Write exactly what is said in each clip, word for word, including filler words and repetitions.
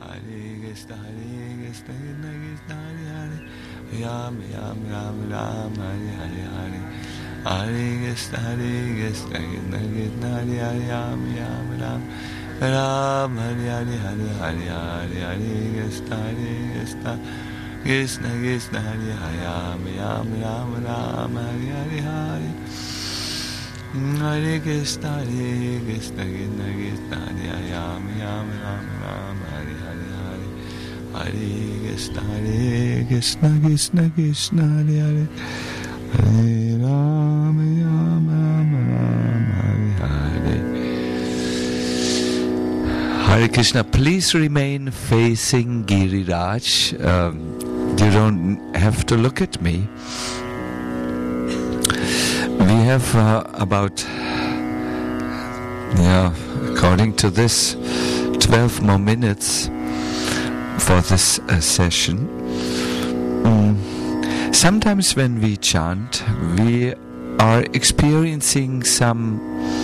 Hare Krishna, Hare Krishna, Krishna Krishna, Hare Hare, Ram Ram Ram Ram, Hare Hare Hare. Hare Krishna, Hare Krishna, Krishna Krishna, Hare Hare, Ram Ram Ram, Ram Hare Hare Hare Hare Hare, Hare Krishna, Hare Krishna, Krishna Krishna, Hare Hare, Ram Ram Ram, Ram Hare Hare Hare. Hare Krishna, Hare Krishna, Krishna Krishna, Hare Hare, Ram Ram Ram, Ram Hare Hare Hare. Hare Krishna, Hare Krishna, Krishna Krishna, Hare Hare, Hare Ram Ram Ram, Ram Hare Hare. Hare Krishna, please remain facing Giriraj. Um, you don't have to look at me. We have uh, about, yeah, according to this, twelve more minutes for this uh, session. Mm. Sometimes when we chant, we are experiencing some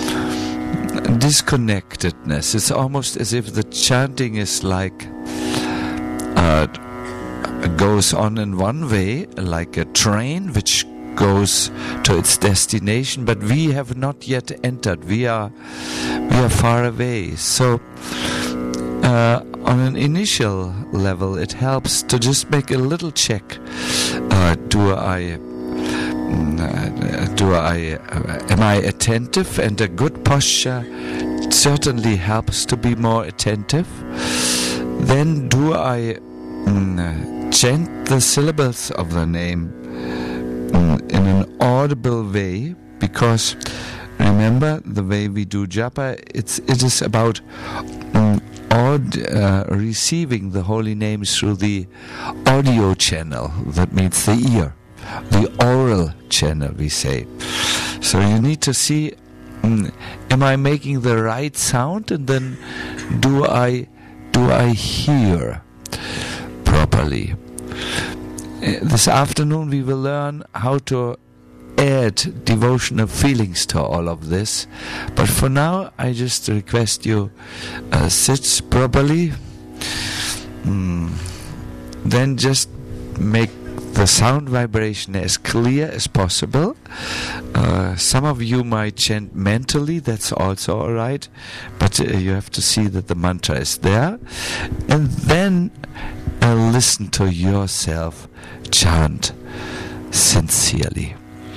disconnectedness. It's almost as if the chanting is like uh, goes on in one way, like a train which goes to its destination, but we have not yet entered. We are we are far away. So uh, on an initial level, it helps to just make a little check. Uh, do I uh, do I uh, am I attentive? And a good posture certainly helps to be more attentive. Then do I um, chant the syllables of the name in an audible way, because remember the way we do japa, it's it is about um, aud, uh, receiving the holy names through the audio channel. That means the ear, the oral channel, we say. So you need to see, um, am I making the right sound, and then do I do I hear properly? This afternoon we will learn how to add devotional feelings to all of this. But for now, I just request you uh, sit properly. Mm. Then just make the sound vibration as clear as possible. Uh, some of you might chant mentally, that's also alright. But uh, you have to see that the mantra is there. And then uh, listen to yourself chant sincerely.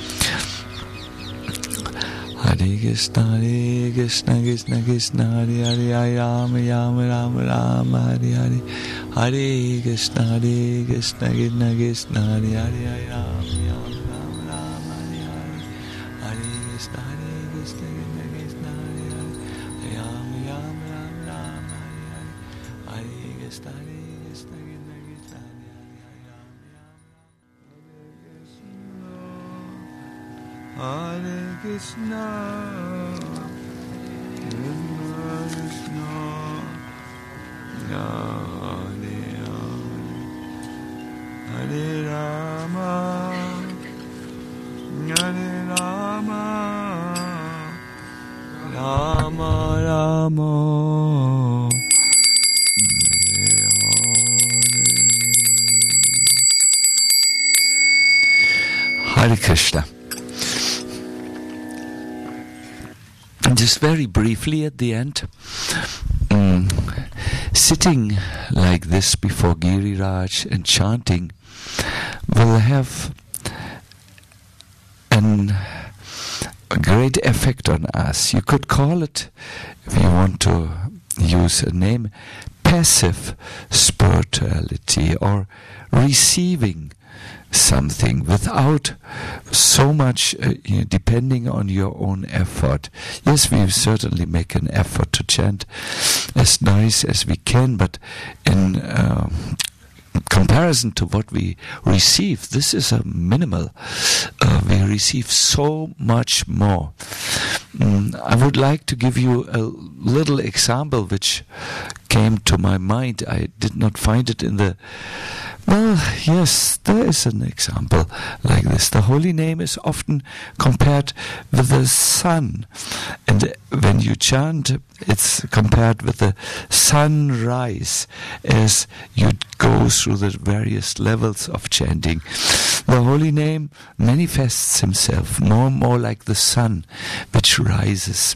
Hare Krishna, Hare Krishna, Krishna Krishna, Hare Hare, Hare Rama, Rama Rama, Rama Hare Hare. Hare Krishna, Hare Krishna, Krishna Krishna, Hare Hare, Hare Rama, Rama Rama, Rama Hare Hare. Hare Krishna, Hare Krishna, Krishna Krishna, Hare Hare, Hare Rama, Rama Rama, Rama Hare Hare. Hare Krishna, Hare Krishna, Krishna Krishna, Hare Hare, Hare Krishna, Krishna Krishna, Hare Rama, Hare Rama, Rama Rama, Hare Krishna. Just very briefly at the end, um, sitting like this before Giriraj and chanting will have an, a great effect on us. You could call it, if you want to use a name, passive spirituality, or receiving something without so much uh, you know, depending on your own effort. Yes, we certainly make an effort to chant as nice as we can, but in uh, comparison to what we receive, this is a minimal. Uh, we receive so much more. Mm, I would like to give you a little example which came to my mind. I did not find it in the Well, yes, there is an example like this. The holy name is often compared with the sun. And when you chant, it's compared with the sunrise as you go through the various levels of chanting. The holy name manifests himself more and more like the sun, which rises.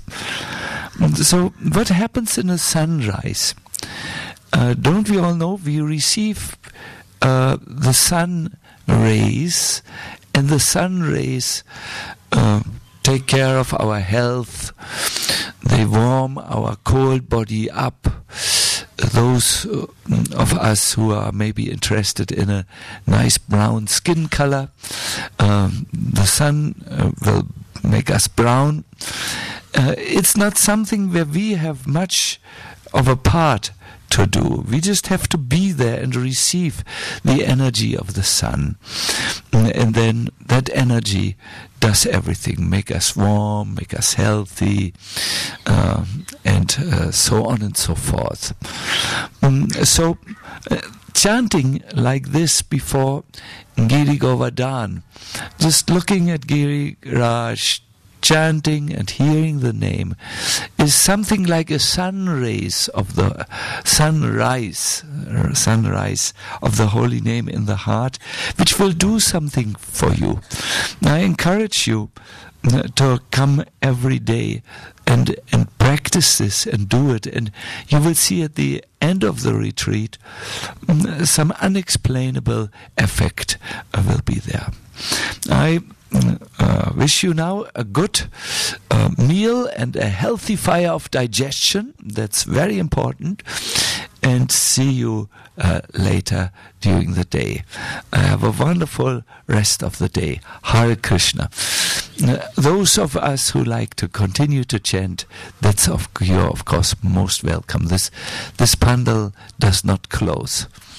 So what happens in a sunrise? Uh, don't we all know we receive Uh, the sun rays, and the sun rays uh, take care of our health. They warm our cold body up. Those uh, of us who are maybe interested in a nice brown skin color, um, the sun uh, will make us brown. Uh, it's not something where we have much of a part to do. We just have to be there and receive the energy of the sun. And then that energy does everything, make us warm, make us healthy, uh, and uh, so on and so forth. Um, so, uh, chanting like this before Giri Govardhan, just looking at Giriraj, chanting and hearing the name, is something like a sun rays of the sunrise, uh, sunrise of the holy name in the heart, which will do something for you. I encourage you uh, to come every day and and practice this and do it, and you will see at the end of the retreat um, some unexplainable effect uh, will be there. I Uh, wish you now a good uh, meal and a healthy fire of digestion. That's very important. And see you uh, later during the day. Uh, have a wonderful rest of the day. Hare Krishna. Uh, those of us who like to continue to chant, that's of, you're of course most welcome. This this pandal does not close.